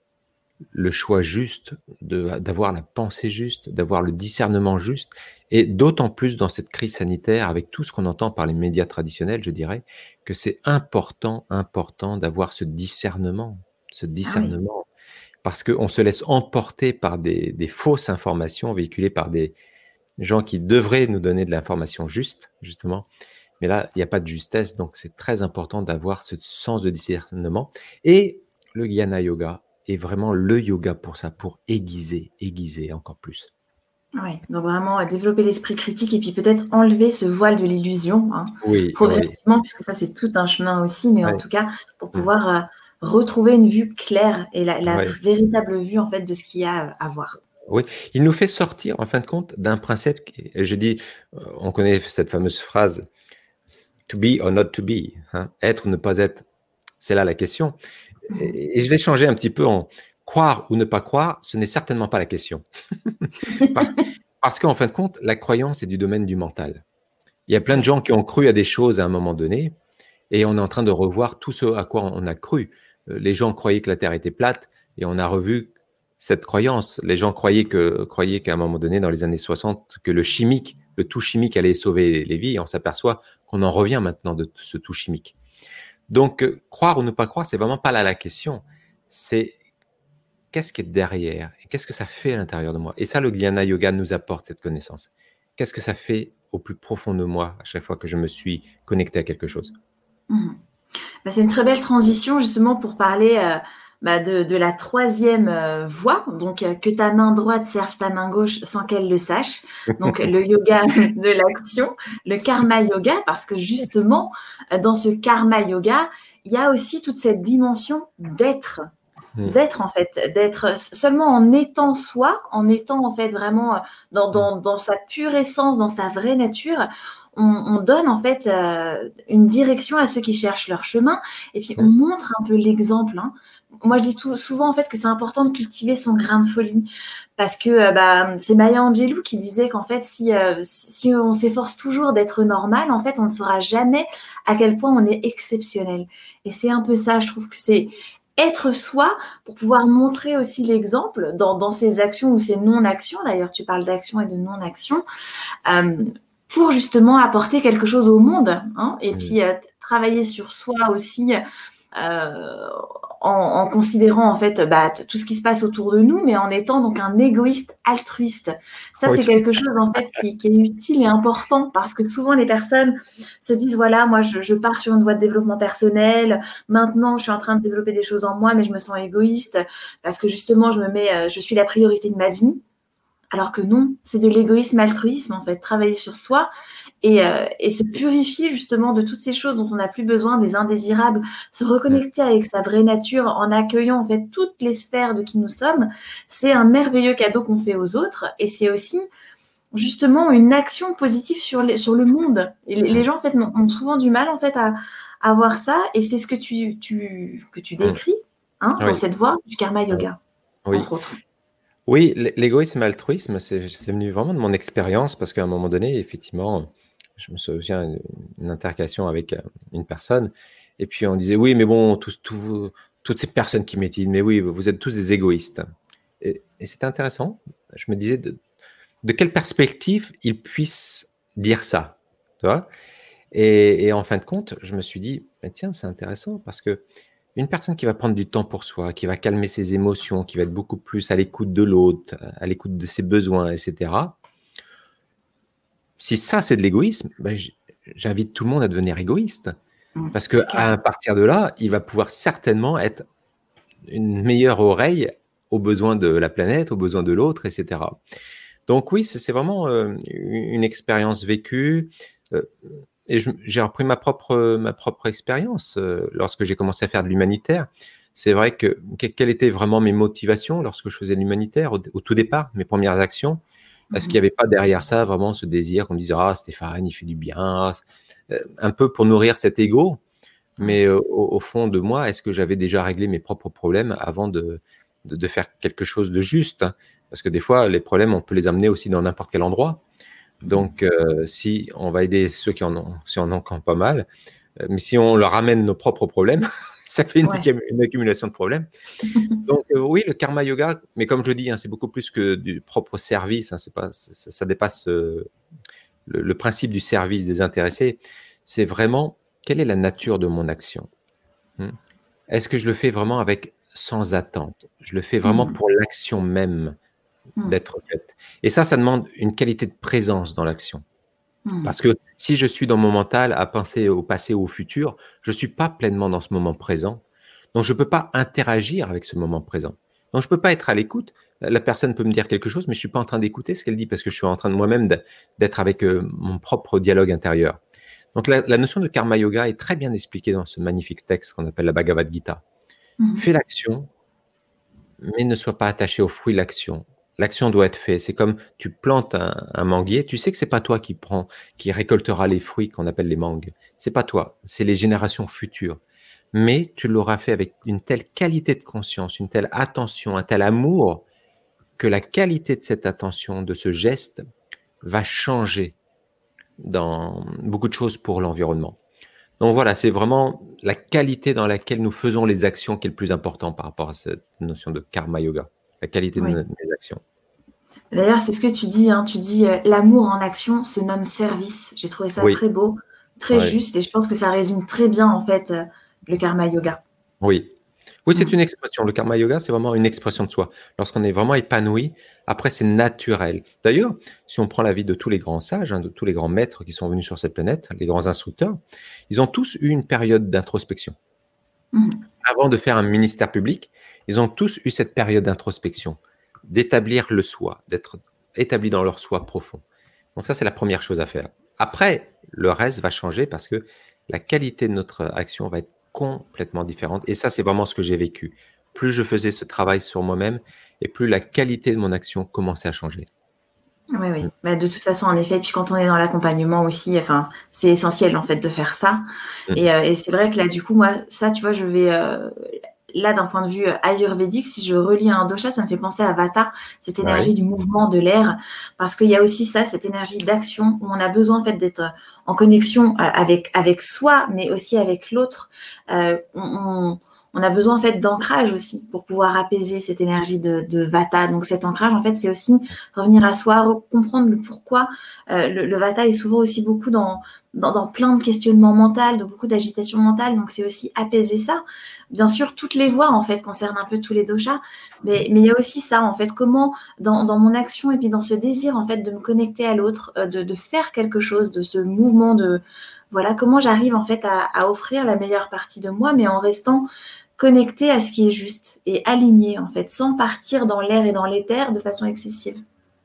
le choix juste, de, d'avoir la pensée juste, d'avoir le discernement juste. Et d'autant plus dans cette crise sanitaire, avec tout ce qu'on entend par les médias traditionnels, je dirais que c'est important, important d'avoir ce discernement, ce discernement. Ah oui. Parce qu'on se laisse emporter par des, des fausses informations véhiculées par des gens qui devraient nous donner de l'information juste, justement. Mais là, il n'y a pas de justesse, donc c'est très important d'avoir ce sens de discernement. Et le Dhyana Yoga est vraiment le yoga pour ça, pour aiguiser, aiguiser encore plus. Oui, donc vraiment développer l'esprit critique et puis peut-être enlever ce voile de l'illusion, hein, oui, progressivement, oui. puisque ça c'est tout un chemin aussi, mais oui. En tout cas pour pouvoir oui. euh, retrouver une vue claire et la, la oui. véritable vue en fait de ce qu'il y a à voir. Oui, il nous fait sortir en fin de compte d'un principe, et je dis, on connaît cette fameuse phrase « to be or not to be hein, », être ou ne pas être, c'est là la question. Et, et je vais changer un petit peu en croire ou ne pas croire, ce n'est certainement pas la question. parce, parce qu'en fin de compte, la croyance est du domaine du mental. Il y a plein de gens qui ont cru à des choses à un moment donné, et on est en train de revoir tout ce à quoi on a cru. Les gens croyaient que la Terre était plate, et on a revu cette croyance. Les gens croyaient, que, croyaient qu'à un moment donné, dans les années soixante, que le chimique, le tout chimique allait sauver les vies, et on s'aperçoit qu'on en revient maintenant de ce tout chimique. Donc, euh, croire ou ne pas croire, c'est vraiment pas là la question. C'est qu'est-ce qui est derrière et qu'est-ce que ça fait à l'intérieur de moi. Et ça, le Dhyana Yoga nous apporte cette connaissance. Qu'est-ce que ça fait au plus profond de moi à chaque fois que je me suis connecté à quelque chose. Mmh. Bah, c'est une très belle transition justement pour parler euh, bah, de, de la troisième euh, voie, donc euh, que ta main droite serve ta main gauche sans qu'elle le sache. Donc le yoga de l'action, le karma yoga, parce que justement euh, dans ce karma yoga, il y a aussi toute cette dimension d'être. D'être en fait, d'être seulement en étant soi, en étant en fait vraiment dans, dans, dans sa pure essence, dans sa vraie nature, on, on donne en fait euh, une direction à ceux qui cherchent leur chemin et puis on montre un peu l'exemple. Hein. Moi, je dis tout, souvent en fait que c'est important de cultiver son grain de folie parce que euh, bah, c'est Maya Angelou qui disait qu'en fait, si, euh, si on s'efforce toujours d'être normal, en fait, on ne saura jamais à quel point on est exceptionnel. Et c'est un peu ça, je trouve que c'est être soi pour pouvoir montrer aussi l'exemple dans, dans ses actions ou ses non-actions. D'ailleurs, tu parles d'action et de non-action euh, pour justement apporter quelque chose au monde. Hein, et mmh. puis, euh, travailler sur soi aussi euh, en, en considérant en fait bah, tout ce qui se passe autour de nous, mais en étant donc un égoïste altruiste. Ça, oui. C'est quelque chose en fait qui, qui est utile et important parce que souvent les personnes se disent voilà, moi je, je pars sur une voie de développement personnel. Maintenant, je suis en train de développer des choses en moi, mais je me sens égoïste parce que justement, je me mets, je suis la priorité de ma vie. Alors que non, c'est de l'égoïsme altruisme, en fait, travailler sur soi et, euh, et se purifier justement de toutes ces choses dont on n'a plus besoin, des indésirables, se reconnecter avec sa vraie nature en accueillant en fait toutes les sphères de qui nous sommes. C'est un merveilleux cadeau qu'on fait aux autres et c'est aussi justement une action positive sur, les, sur le monde. Et les, les gens en fait ont, ont souvent du mal en fait à, à voir ça et c'est ce que tu, tu, que tu décris hein, Oui. dans cette voie du karma yoga, Oui. entre autres. Oui, l'égoïsme et l'altruisme, c'est c'est venu vraiment de mon expérience parce qu'à un moment donné, effectivement, je me souviens d'une une intercation avec euh, une personne et puis on disait oui, mais bon, tous, tous vous- toutes ces personnes qui méditent, mais oui, vous êtes tous des égoïstes. Et, et c'était intéressant. Je me disais de, de quelle perspective ils puissent dire ça, tu vois? Et, et en fin de compte, je me suis dit, mais tiens, c'est intéressant parce que une personne qui va prendre du temps pour soi, qui va calmer ses émotions, qui va être beaucoup plus à l'écoute de l'autre, à l'écoute de ses besoins, et cetera. Si ça, c'est de l'égoïsme, ben, j- j'invite tout le monde à devenir égoïste. Mmh, Parce que c'est clair. à partir de là, il va pouvoir certainement être une meilleure oreille aux besoins de la planète, aux besoins de l'autre, et cetera. Donc oui, c'est c'est vraiment euh, une une expérience vécue. euh, et je- j'ai repris ma propre, ma propre expérience euh, lorsque j'ai commencé à faire de l'humanitaire. C'est vrai que, que- quelles étaient vraiment mes motivations lorsque je faisais de l'humanitaire au, au tout départ, mes premières actions? Est-ce qu'il n'y Mhm. avait pas derrière ça vraiment ce désir qu'on me dise ah Stéphane, il fait du bien, euh, un peu pour nourrir cet ego, Ouais. mais euh, au, au fond de moi, est-ce que j'avais déjà réglé mes propres problèmes avant de, de, de faire quelque chose de juste? Parce que des fois, les problèmes, on peut les amener aussi dans n'importe quel endroit. Donc, euh, si on va aider ceux qui en ont, si en ont quand pas mal, euh, mais si on leur ramène nos propres problèmes, ça fait une, Ouais. accum- une accumulation de problèmes. Donc, euh, oui, le karma yoga, mais comme je dis, hein, c'est beaucoup plus que du propre service. Hein, c'est pas, ça, ça dépasse euh, le, le principe du service désintéressé. C'est vraiment quelle est la nature de mon action. Hmm. Est-ce que je le fais vraiment avec sans attente? Je le fais vraiment Mhm. pour l'action même Mhm. d'être faite. Et ça, ça demande une qualité de présence dans l'action. Mhm. Parce que si je suis dans mon mental à penser au passé ou au futur, je ne suis pas pleinement dans ce moment présent. Donc, je ne peux pas interagir avec ce moment présent. Donc, je ne peux pas être à l'écoute. La personne peut me dire quelque chose, mais je ne suis pas en train d'écouter ce qu'elle dit parce que je suis en train de moi-même de- d'être avec euh, mon propre dialogue intérieur. Donc, la, la notion de karma yoga est très bien expliquée dans ce magnifique texte qu'on appelle la Bhagavad Gita. Mhm. Fais l'action, mais ne sois pas attaché au fruit de l'action. L'action doit être faite. C'est comme tu plantes un, un manguier, tu sais que c'est pas toi qui prend, qui récoltera les fruits qu'on appelle les mangues. C'est pas toi, c'est les générations futures. Mais tu l'auras fait avec une telle qualité de conscience, une telle attention, un tel amour, que la qualité de cette attention, de ce geste, va changer dans beaucoup de choses pour l'environnement. Donc voilà, c'est vraiment la qualité dans laquelle nous faisons les actions qui est le plus important par rapport à cette notion de karma yoga, la qualité de Oui. nos nos actions. D'ailleurs, c'est ce que tu dis. Hein. Tu dis euh, l'amour en action se nomme service. J'ai trouvé ça Oui, très beau, très ouais, juste, et je pense que ça résume très bien en fait euh, le karma yoga. oui. Oui, c'est Mm. une expression. Le karma yoga, c'est vraiment une expression de soi. Lorsqu'on est vraiment épanoui, après, c'est naturel. D'ailleurs, si on prend la vie de tous les grands sages, hein, de tous les grands maîtres qui sont venus sur cette planète, les grands instructeurs, ils ont tous eu une période d'introspection. Mm. Avant de faire un ministère public, ils ont tous eu cette période d'introspection, d'établir le soi, d'être établis dans leur soi profond. Donc ça, c'est la première chose à faire. Après, le reste va changer parce que la qualité de notre action va être complètement différente. Et ça, c'est vraiment ce que j'ai vécu. Plus je faisais ce travail sur moi-même, et plus la qualité de mon action commençait à changer. Oui, oui. Bah, de toute façon, en effet, puis quand on est dans l'accompagnement aussi, enfin, c'est essentiel en fait de faire ça. Mhm. Et, euh, et c'est vrai que là, du coup, moi, ça, tu vois, je vais euh, là d'un point de vue euh, ayurvédique, si je relis un dosha, ça me fait penser à Vata, cette énergie Ouais. du mouvement de l'air, parce qu'il y a aussi ça, cette énergie d'action où on a besoin en fait d'être en connexion euh, avec avec soi, mais aussi avec l'autre. Euh, on, on on a besoin en fait d'ancrage aussi pour pouvoir apaiser cette énergie de, de Vata. Donc cet ancrage, en fait, c'est aussi revenir à soi, comprendre le pourquoi. Euh, le, le Vata est souvent aussi beaucoup dans, dans, dans plein de questionnements mentaux, de beaucoup d'agitation mentale. Donc c'est aussi apaiser ça. Bien sûr, toutes les voies en fait concernent un peu tous les doshas, mais mais il y a aussi ça en fait. Comment dans, dans mon action et puis dans ce désir en fait de me connecter à l'autre, euh, de, de faire quelque chose, de ce mouvement de voilà comment j'arrive en fait à, à offrir la meilleure partie de moi, mais en restant connecté à ce qui est juste et aligné en fait, sans partir dans l'air et dans l'éther de façon excessive.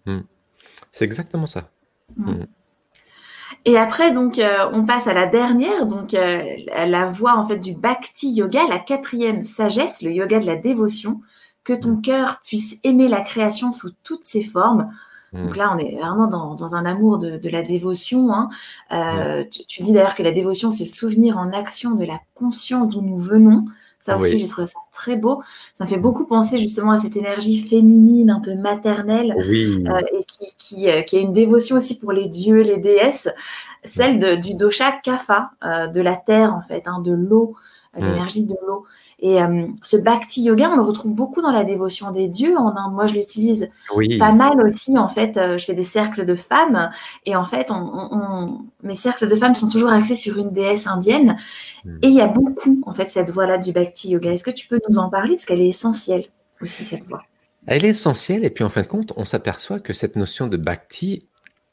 Mm. C'est exactement ça. Mm. Mm. Et après, donc, euh, on passe à la dernière, donc euh, la voie en fait du Bhakti Yoga, la quatrième sagesse, le yoga de la dévotion, que ton Mm. cœur puisse aimer la création sous toutes ses formes. Donc Mm. là, on est vraiment dans, dans un amour de, de la dévotion. Hein. Euh, Mm. tu, tu dis d'ailleurs que la dévotion, c'est le souvenir en action de la conscience d'où nous venons. Ça aussi, Oui. j'ai trouvé ça très beau. Ça me fait beaucoup penser justement à cette énergie féminine, un peu maternelle, Oui. euh, et qui, qui, euh, qui a une dévotion aussi pour les dieux, les déesses, celle de, du dosha kapha, euh, de la terre en fait, hein, de l'eau, euh, Mm. l'énergie de l'eau. Et euh, ce bhakti yoga, on le retrouve beaucoup dans la dévotion des dieux en Inde. Moi, je l'utilise pas Oui. mal aussi, en fait. Euh, je fais des cercles de femmes et en fait, on, on, on... mes cercles de femmes sont toujours axés sur une déesse indienne. Mm. Et il y a beaucoup, en fait, cette voie-là du bhakti yoga. Est-ce que tu peux nous en parler? Parce qu'elle est essentielle aussi, cette voie. Elle est essentielle, et puis en fin de compte, on s'aperçoit que cette notion de bhakti,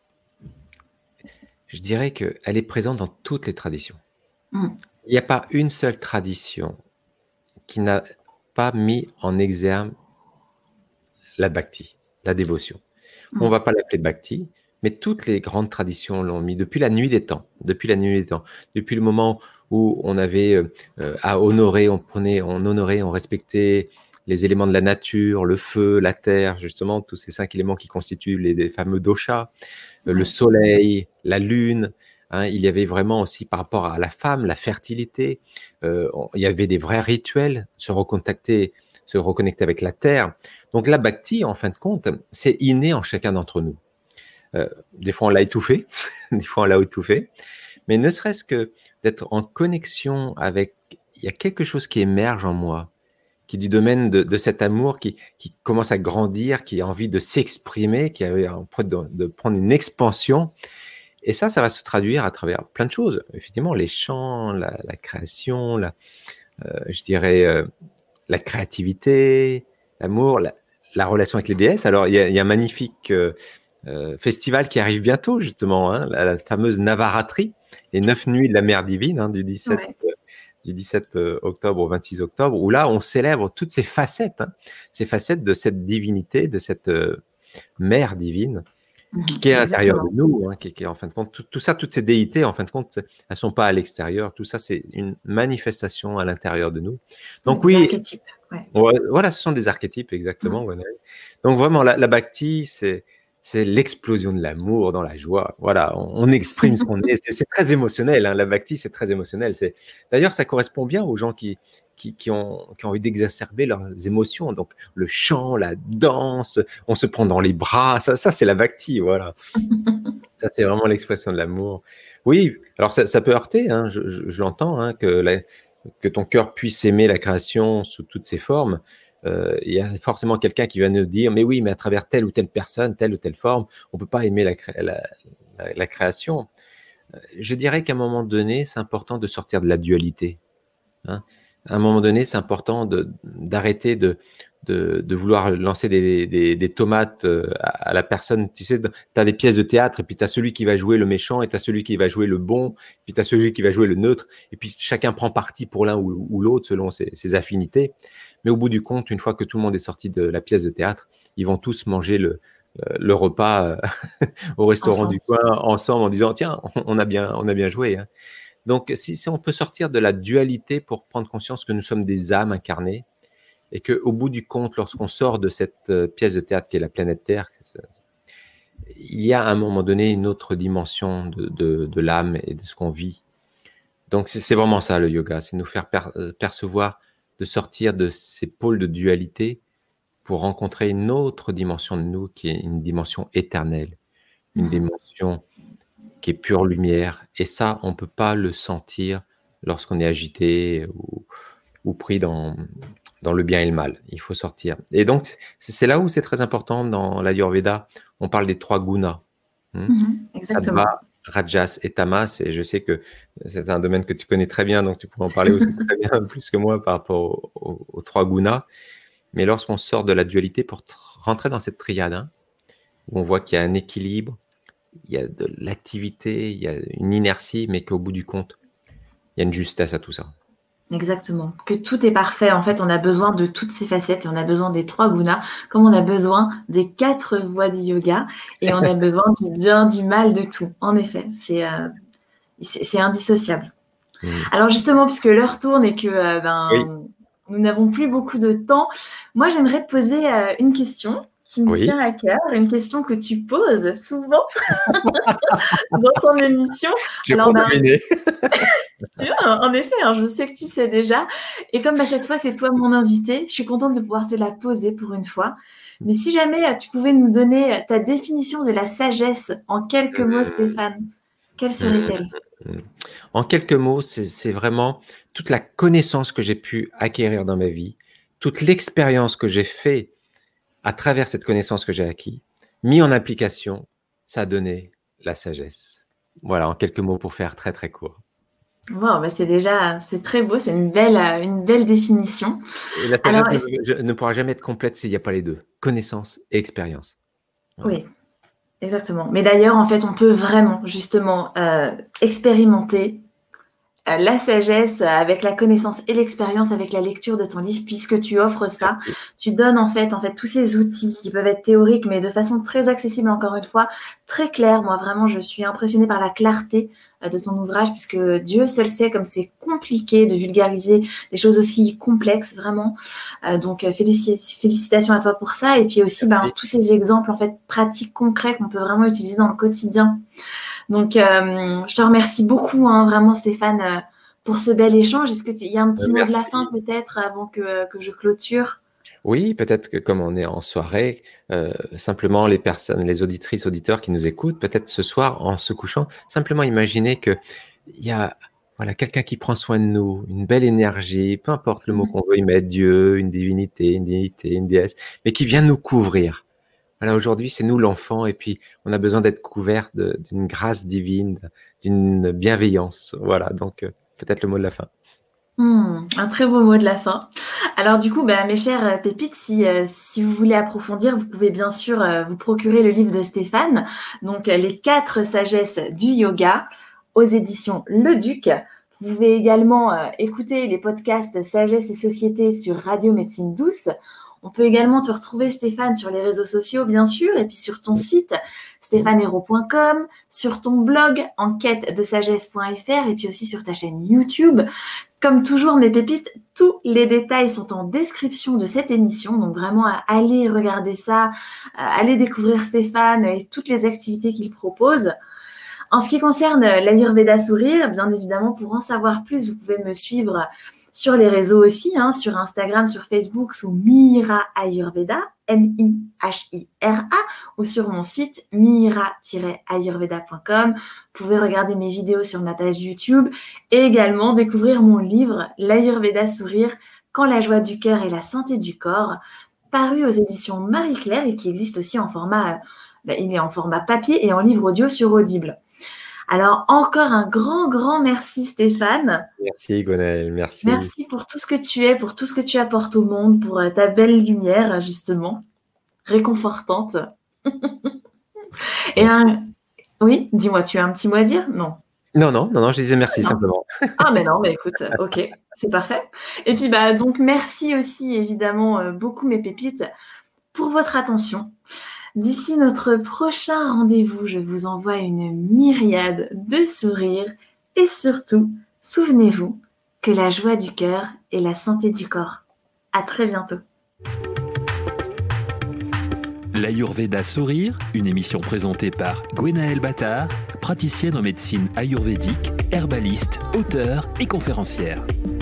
je dirais qu'elle est présente dans toutes les traditions. Mm. Il n'y a pas une seule tradition qui n'a pas mis en exergue la bhakti, la dévotion. Mm. On ne va pas l'appeler bhakti, mais toutes les grandes traditions l'ont mis depuis la nuit des temps, depuis la nuit des temps, depuis le moment où on avait euh, à honorer, on prenait, on honorait, on respectait les éléments de la nature, le feu, la terre, justement, tous ces cinq éléments qui constituent les, les fameux doshas, euh, Ouais. le soleil, la lune. Hein, il y avait vraiment aussi par rapport à la femme, la fertilité. Euh, on, il y avait des vrais rituels, se recontacter, se reconnecter avec la terre. Donc la bhakti, en fin de compte, c'est inné en chacun d'entre nous. Euh, des fois, on l'a étouffé, des fois, on l'a étouffé, mais ne serait-ce que d'être en connexion avec, il y a quelque chose qui émerge en moi, qui est du domaine de, de cet amour qui, qui commence à grandir, qui a envie de s'exprimer, qui a envie de, de prendre une expansion. Et ça, ça va se traduire à travers plein de choses. Effectivement, les chants, la, la création, la, euh, je dirais euh, la créativité, l'amour, la, la relation avec les déesses. Alors, il y a, il y a un magnifique euh, euh, festival qui arrive bientôt, justement, hein, la, la fameuse Navaratri, les neuf nuits de la mer divine, hein, du dix-sept, Ouais. euh, du dix-sept octobre au vingt-six octobre, où là, on célèbre toutes ces facettes, hein, ces facettes de cette divinité, de cette euh, mère divine, qui, qui est à l'intérieur de nous, hein, qui, qui est en fin de compte, tout, tout ça, toutes ces déités, en fin de compte, elles sont pas à l'extérieur. Tout ça, c'est une manifestation à l'intérieur de nous. Donc des oui, archétypes. Ouais. Ouais, voilà, ce sont des archétypes, exactement. Ouais. Donc vraiment, la, la bhakti, c'est c'est l'explosion de l'amour dans la joie. Voilà, on, on exprime ce qu'on est. C'est, c'est très émotionnel. Hein, la bhakti, c'est très émotionnel. C'est d'ailleurs, ça correspond bien aux gens qui qui, qui ont qui ont envie d'exacerber leurs émotions. Donc le chant, la danse, on se prend dans les bras. Ça, ça c'est la bhakti. Voilà. Ça, c'est vraiment l'expression de l'amour. Oui, alors ça, ça peut heurter, hein, je, je, je l'entends, hein, que, la, que ton cœur puisse aimer la création sous toutes ses formes. Euh, il y a forcément quelqu'un qui va nous dire, mais oui, mais à travers telle ou telle personne, telle ou telle forme, on ne peut pas aimer la, la, la, la création. Je dirais qu'à un moment donné, c'est important de sortir de la dualité. Hein. À un moment donné, c'est important de, d'arrêter de, de, de vouloir lancer des, des, des tomates à, à la personne. Tu sais, tu as des pièces de théâtre, et puis tu as celui qui va jouer le méchant, et tu as celui qui va jouer le bon, puis tu as celui qui va jouer le neutre, et puis chacun prend parti pour l'un ou, ou l'autre selon ses, ses affinités. Mais au bout du compte, une fois que tout le monde est sorti de la pièce de théâtre, ils vont tous manger le, le repas au restaurant ensemble du coin ensemble en disant « Tiens, on a bien, on a bien joué hein. ». Donc, si, si on peut sortir de la dualité pour prendre conscience que nous sommes des âmes incarnées et qu'au bout du compte, lorsqu'on sort de cette pièce de théâtre qui est la planète Terre, il y a à un moment donné une autre dimension de, de, de l'âme et de ce qu'on vit. Donc, c'est, c'est vraiment ça le yoga, c'est nous faire per, percevoir de sortir de ces pôles de dualité pour rencontrer une autre dimension de nous qui est une dimension éternelle, une mmh. dimension qui est pure lumière. Et ça, on ne peut pas le sentir lorsqu'on est agité ou, ou pris dans, dans le bien et le mal. Il faut sortir. Et donc, c'est, c'est là où c'est très important dans l'Ayurveda. On parle des trois gunas. Hmm? Mmh, exactement. Sattva, Rajas et Tamas. Et je sais que c'est un domaine que tu connais très bien, donc tu pourrais en parler aussi très bien, plus que moi, par rapport aux, aux, aux trois gunas. Mais lorsqu'on sort de la dualité pour rentrer dans cette triade, hein, où on voit qu'il y a un équilibre, il y a de l'activité, il y a une inertie, mais qu'au bout du compte, il y a une justesse à tout ça. Exactement. Que tout est parfait. En fait, on a besoin de toutes ces facettes. On a besoin des trois gunas, comme on a besoin des quatre voies du yoga. Et on a besoin du bien, du mal, de tout. En effet, c'est, euh, c'est, c'est indissociable. Mmh. Alors justement, puisque l'heure tourne et que euh, ben, oui. nous n'avons plus beaucoup de temps, moi, j'aimerais te poser euh, une question qui me oui. tient à cœur, une question que tu poses souvent dans ton émission. Je Alors, ben, en effet, hein, je sais que tu sais déjà. Et comme bah, cette fois, c'est toi mon invité, je suis contente de pouvoir te la poser pour une fois. Mais si jamais tu pouvais nous donner ta définition de la sagesse en quelques mots, Stéphane, quelle serait-elle ? En quelques mots, c'est, c'est vraiment toute la connaissance que j'ai pu acquérir dans ma vie, toute l'expérience que j'ai fait à travers cette connaissance que j'ai acquis, mis en application, ça a donné la sagesse. Voilà, en quelques mots pour faire très très court. Wow, bah c'est déjà, c'est très beau, c'est une belle, une belle définition. Et la sagesse Alors, ne, ne pourra jamais être complète s'il n'y a pas les deux, connaissance et expérience. Voilà. Oui, exactement. Mais d'ailleurs, en fait, on peut vraiment justement euh, expérimenter euh, la sagesse avec la connaissance et l'expérience avec la lecture de ton livre, puisque tu offres ça. Tu donnes en fait, en fait tous ces outils qui peuvent être théoriques, mais de façon très accessible, encore une fois, très claire. Moi, vraiment, je suis impressionnée par la clarté de ton ouvrage, puisque Dieu seul sait comme c'est compliqué de vulgariser des choses aussi complexes, vraiment. Euh, donc, félici- félicitations à toi pour ça. Et puis aussi, ben, tous ces exemples, en fait, pratiques, concrets qu'on peut vraiment utiliser dans le quotidien. Donc, euh, je te remercie beaucoup, hein, vraiment, Stéphane, euh, pour ce bel échange. Est-ce qu'il y a un petit Merci. mot de la fin, peut-être, avant que, que je clôture ? Oui, peut-être que comme on est en soirée, euh, simplement les personnes, les auditrices, auditeurs qui nous écoutent, peut-être ce soir, en se couchant, simplement imaginer qu'il y a voilà, quelqu'un qui prend soin de nous, une belle énergie, peu importe le mot qu'on veut y mettre, Dieu, une divinité, une divinité, une déesse, mais qui vient nous couvrir. Voilà, aujourd'hui, c'est nous l'enfant, et puis on a besoin d'être couvert de, d'une grâce divine, d'une bienveillance. Voilà, donc euh, peut-être le mot de la fin. Mmh, un très beau mot de la fin. Alors du coup, bah, mes chères pépites, si, euh, si vous voulez approfondir, vous pouvez bien sûr euh, vous procurer le livre de Stéphane, donc euh, Les quatre sagesses du yoga, aux éditions Le Duc. Vous pouvez également euh, écouter les podcasts Sagesse et Société sur Radio Médecine Douce. On peut également te retrouver, Stéphane, sur les réseaux sociaux, bien sûr, et puis sur ton site stéphane hérault point com, sur ton blog enquête de sagesse point f r, et puis aussi sur ta chaîne YouTube. Comme toujours, mes pépites, tous les détails sont en description de cette émission, donc vraiment allez regarder ça, allez découvrir Stéphane et toutes les activités qu'il propose. En ce qui concerne l'Ayurveda Sourire, bien évidemment, pour en savoir plus, vous pouvez me suivre sur les réseaux aussi, hein, sur Instagram, sur Facebook, sous Mihira Ayurveda, M I H I R A, ou sur mon site mihira tiret ayurveda point com. Vous pouvez regarder mes vidéos sur ma page YouTube et également découvrir mon livre L'Ayurveda Sourire, quand la joie du cœur et la santé du corps, paru aux éditions Marie-Claire et qui existe aussi en format, ben, il est en format papier et en livre audio sur Audible. Alors, encore un grand, grand merci, Stéphane. Merci, Gwenaëlle, merci. Merci pour tout ce que tu es, pour tout ce que tu apportes au monde, pour ta belle lumière, justement, réconfortante. Et un... Oui, dis-moi, tu as un petit mot à dire ? Non. Non, non, non, non, je disais merci, non. simplement. Ah, mais non, mais écoute, ok, c'est parfait. Et puis, bah, donc, merci aussi, évidemment, beaucoup, mes pépites, pour votre attention. D'ici notre prochain rendez-vous, je vous envoie une myriade de sourires et surtout, souvenez-vous que la joie du cœur est la santé du corps. À très bientôt. L'Ayurveda Sourire, une émission présentée par Gwenaëlle Battard, praticienne en médecine ayurvédique, herbaliste, auteure et conférencière.